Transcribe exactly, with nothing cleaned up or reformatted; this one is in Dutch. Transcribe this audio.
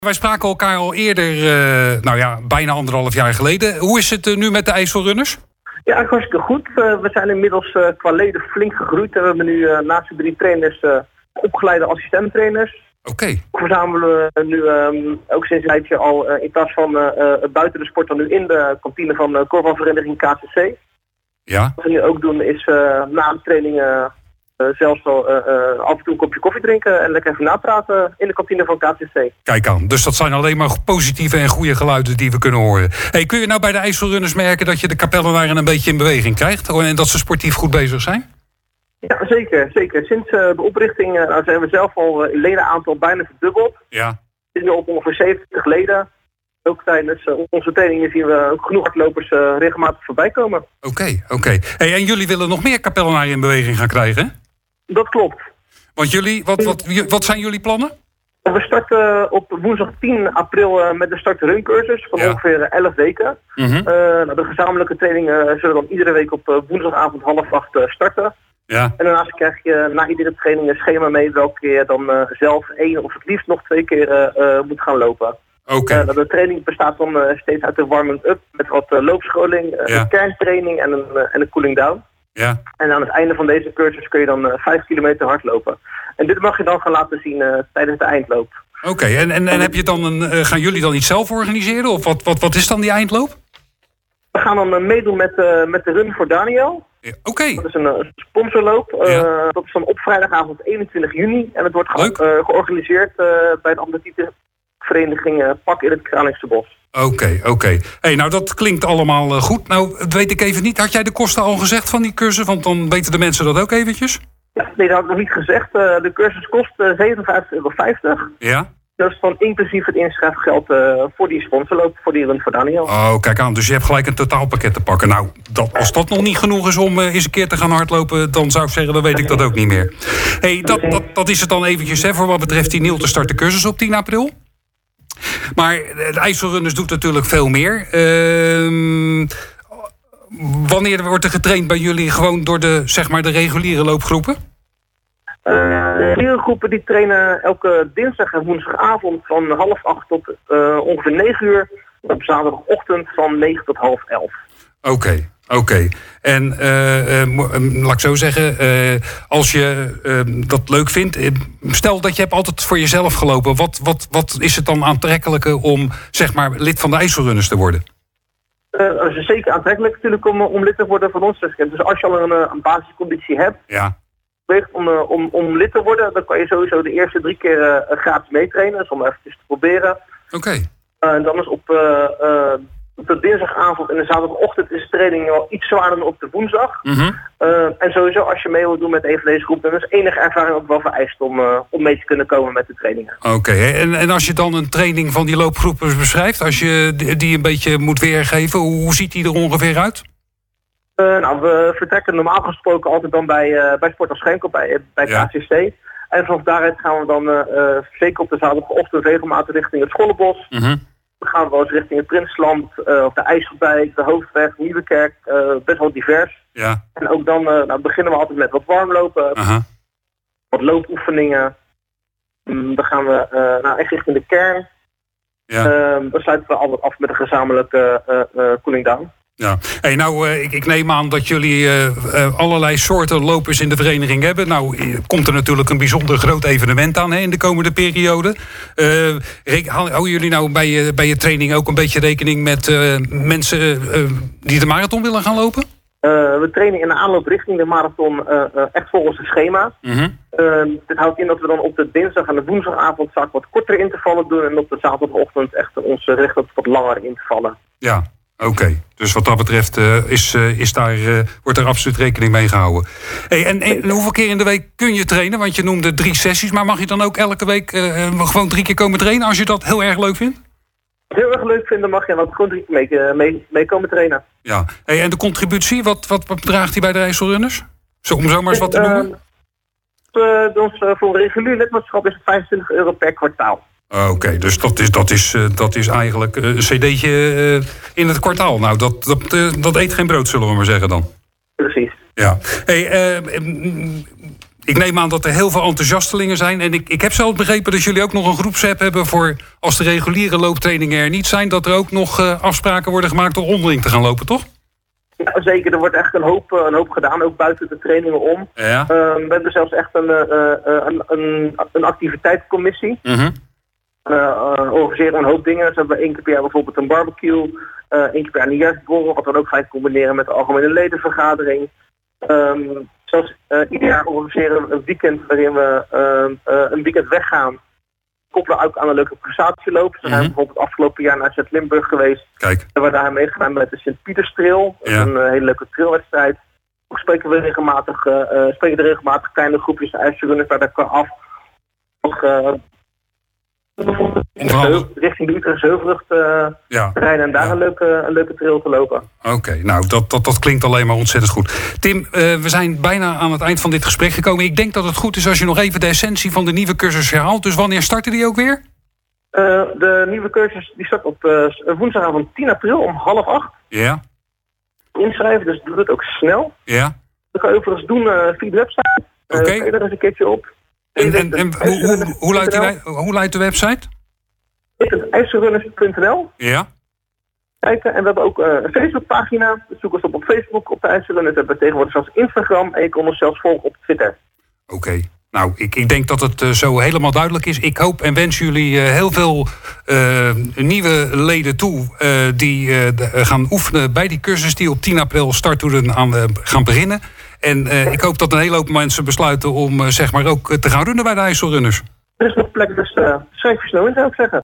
Wij spraken elkaar al eerder, uh, nou ja, bijna anderhalf jaar geleden. Hoe is het uh, nu met de IJsselrunners? Ja, hartstikke goed. Uh, we zijn inmiddels uh, qua leden flink gegroeid. We hebben nu uh, naast de drie trainers uh, opgeleide assistenttrainers. Oké. Okay. We verzamelen we nu um, ook sinds een tijdje al uh, in plaats van uh, uh, buiten de sport dan nu in de kantine van uh, korfbalvereniging K C C. Ja. Wat we nu ook doen is uh, na de training uh, uh, zelfs wel uh, uh, af en toe een kopje koffie drinken en lekker even napraten in de kantine van K C C. Kijk aan, dus dat zijn alleen maar positieve en goede geluiden die we kunnen horen. Hey, kun je nou bij de IJsselrunners merken dat je de kapellenaren een beetje in beweging krijgt en dat ze sportief goed bezig zijn? Ja, zeker. zeker. Sinds uh, de oprichting uh, zijn we zelf al uh, ledenaantal bijna verdubbeld. Ja. We zitten nu op ongeveer zeventig leden. Ook tijdens uh, onze trainingen zien we ook genoeg hardlopers uh, regelmatig voorbij komen. Oké, okay, oké. Okay. Hey, en jullie willen nog meer kapellenaren in beweging gaan krijgen, hè? Dat klopt. Want jullie, wat, wat, wat zijn jullie plannen? We starten op woensdag tien april uh, met de start-run-cursus van ja. ongeveer elf weken. Mm-hmm. Uh, nou, de gezamenlijke trainingen zullen dan iedere week op uh, woensdagavond half acht uh, starten. Ja. En daarnaast krijg je na iedere training een schema mee welke je dan uh, zelf één of het liefst nog twee keer uh, uh, moet gaan lopen. Oké. Okay. Uh, de training bestaat dan uh, steeds uit een warming-up met wat uh, loopscholing, uh, ja. een kerntraining en een, uh, en een cooling-down. Ja. En aan het einde van deze cursus kun je dan uh, vijf kilometer hardlopen. En dit mag je dan gaan laten zien uh, tijdens de eindloop. Oké, okay. en, en, en heb je dan een, uh, gaan jullie dan iets zelf organiseren? Of wat, wat, wat is dan die eindloop? We gaan dan uh, meedoen met, uh, met de Run voor Daniel. Ja, Oké. Okay. Dat is een uh, sponsorloop. Uh, ja. Dat is dan op vrijdagavond eenentwintig juni. En het wordt ge- uh, georganiseerd uh, bij de atletiekvereniging uh, Pak in het Kralingse Bos. Oké, okay, oké. Okay. Hey, nou, dat klinkt allemaal uh, goed. Nou, dat weet ik even niet. Had jij de kosten al gezegd van die cursus? Want dan weten de mensen dat ook eventjes. Ja, nee, dat had ik nog niet gezegd. Uh, de cursus kost uh, zevenenvijftig euro vijftig. Ja. Dat is dan inclusief het inschrijfgeld uh, voor die sponsorloop, voor die Run voor Daniel. Oh, kijk aan. Dus je hebt gelijk een totaalpakket te pakken. Nou, dat, als dat nog niet genoeg is om uh, eens een keer te gaan hardlopen, dan zou ik zeggen, dan weet ik dat ook niet meer. Hey, dat, dat, dat is het dan eventjes, hè, voor wat betreft die nul te starten cursus op tien april. Maar de IJsselrunners doet natuurlijk veel meer. Uh, wanneer wordt er getraind bij jullie gewoon door de, zeg maar, de reguliere loopgroepen? Uh, de reguliere groepen die trainen elke dinsdag en woensdagavond van half acht tot uh, ongeveer negen uur. Op zaterdagochtend van negen tot half elf. Oké, okay, oké. Okay. En uh, uh, laat ik zo zeggen, uh, als je uh, dat leuk vindt, uh, stel dat je hebt altijd voor jezelf gelopen. Wat, wat, wat is het dan aantrekkelijker om, zeg maar, lid van de IJsselrunners te worden? Uh, het is zeker aantrekkelijk natuurlijk om, om lid te worden van ons. Dus als je al een, een basisconditie hebt, ja. om, uh, om, om lid te worden, dan kan je sowieso de eerste drie keer uh, gratis meetrainen. Dus om even te proberen. Oké. Okay. Uh, en dan is op, uh, uh, op de dinsdagavond en de zaterdagochtend is de training wel iets zwaarder dan op de woensdag. Mm-hmm. Uh, en sowieso als je mee wilt doen met een van deze groepen, dan is enige ervaring ook wel vereist om, uh, om mee te kunnen komen met de trainingen. Oké, okay. en, en als je dan een training van die loopgroepen beschrijft, als je die een beetje moet weergeven, hoe ziet die er ongeveer uit? Uh, nou, we vertrekken normaal gesproken altijd dan bij, uh, bij Sport als Schenkel, bij, bij ja. K C C. En vanaf daaruit gaan we dan uh, uh, zeker op de zaterdagochtend regelmatig richting het Schollebos. Mm-hmm. Dan gaan we wel eens richting het Prinsland, uh, of de IJsseldijk, de Hoofdweg, Nieuwekerk, uh, best wel divers. Ja. En ook dan uh, nou, beginnen we altijd met wat warmlopen, uh-huh. wat loopoefeningen. Um, dan gaan we uh, nou, echt richting de kern. Ja. Uh, dan sluiten we altijd af met een gezamenlijke uh, uh, cooling down. Ja, hey, nou, uh, ik, ik neem aan dat jullie uh, uh, allerlei soorten lopers in de vereniging hebben. Nou, uh, komt er natuurlijk een bijzonder groot evenement aan, hè, in de komende periode. Uh, re- houden jullie nou bij je, bij je training ook een beetje rekening met uh, mensen uh, die de marathon willen gaan lopen? Uh, we trainen in de aanloop richting de marathon uh, uh, echt volgens het schema. Mm-hmm. Uh, dit houdt in dat we dan op de dinsdag en de woensdagavond vaak wat kortere intervallen doen. En op de zaterdagochtend echt ons richt op wat langere intervallen. Ja. Oké, okay. Dus wat dat betreft uh, is, uh, is daar, uh, wordt er absoluut rekening mee gehouden. Hey, en, en hoeveel keer in de week kun je trainen? Want je noemde drie sessies, maar mag je dan ook elke week uh, gewoon drie keer komen trainen als je dat heel erg leuk vindt? Heel erg leuk vinden mag je dan gewoon drie keer mee, uh, mee, mee komen trainen. Ja, hey, en de contributie, wat, wat, wat bedraagt die bij de IJsselrunners? Zo, om zomaar eens wat te noemen? Uh, uh, dus, uh, voor een regulier lidmaatschap is het vijfentwintig euro per kwartaal. Oké, okay, dus dat is, dat, is, uh, dat is eigenlijk een cd'tje uh, in het kwartaal. Nou, dat, dat, uh, dat eet geen brood, zullen we maar zeggen dan. Precies. Ja. Hey, uh, Ik neem aan dat er heel veel enthousiastelingen zijn. En ik, ik heb zelf begrepen dat jullie ook nog een groepsapp hebben voor als de reguliere looptrainingen er niet zijn, dat er ook nog uh, afspraken worden gemaakt om onderling te gaan lopen, toch? Ja, zeker. Er wordt echt een hoop, een hoop gedaan, ook buiten de trainingen om. Ja. Uh, we hebben zelfs echt een, uh, een, een, een activiteitscommissie. Mm-hmm. Uh, uh, organiseren een hoop dingen. Dus hebben we één keer per jaar bijvoorbeeld een barbecue. Uh, één keer per jaar een nieuwjaarsborrel, wat we dan ook gaan combineren met de algemene ledenvergadering. Um, zelfs uh, ieder jaar organiseren we een weekend waarin we uh, uh, een weekend weggaan. Koppelen ook aan een leuke prestatieloop. Dus we zijn bijvoorbeeld afgelopen jaar naar Zuid-Limburg geweest. Kijk. En we daar meegegaan met de Sint-Pieterstrail. Dat is ja. een uh, hele leuke trailwedstrijd. Ook spreken we regelmatig, uh, uh, spreken er regelmatig kleine groepjes ijsrunners waar dat kan af. Nog, uh, richting de Utrechtse Heuvelrug uh, ja. rijden en daar ja. een, leuke, een leuke trail te lopen. Oké, okay, nou dat, dat, dat klinkt alleen maar ontzettend goed. Tim, uh, we zijn bijna aan het eind van dit gesprek gekomen. Ik denk dat het goed is als je nog even de essentie van de nieuwe cursus herhaalt. Dus wanneer starten die ook weer? Uh, de nieuwe cursus die start op uh, woensdagavond tien april om half acht. Ja. Inschrijven, dus doe het ook snel. Ja. Dat kan je overigens doen uh, via de website. Oké. Okay. Uh, er eens een keertje op. En, en, en hoe, hoe, hoe, luidt die, hoe luidt de website? ijsrunners punt n l. Ja. Kijken. En we hebben ook uh, een Facebookpagina. Zoek ons op op Facebook op de IJsrunners. We hebben tegenwoordig zelfs Instagram. En je kon ons zelfs volgen op Twitter. Oké. Okay. Nou, ik, ik denk dat het uh, zo helemaal duidelijk is. Ik hoop en wens jullie uh, heel veel uh, nieuwe leden toe uh, die uh, de, uh, gaan oefenen bij die cursus die op tien april starttoeren aan uh, gaan beginnen. En uh, ik hoop dat een hele hoop mensen besluiten om uh, zeg maar ook uh, te gaan runnen bij de IJsselrunners. Er is nog plek, dus uh, schrijf je snel in, zou ik zeggen.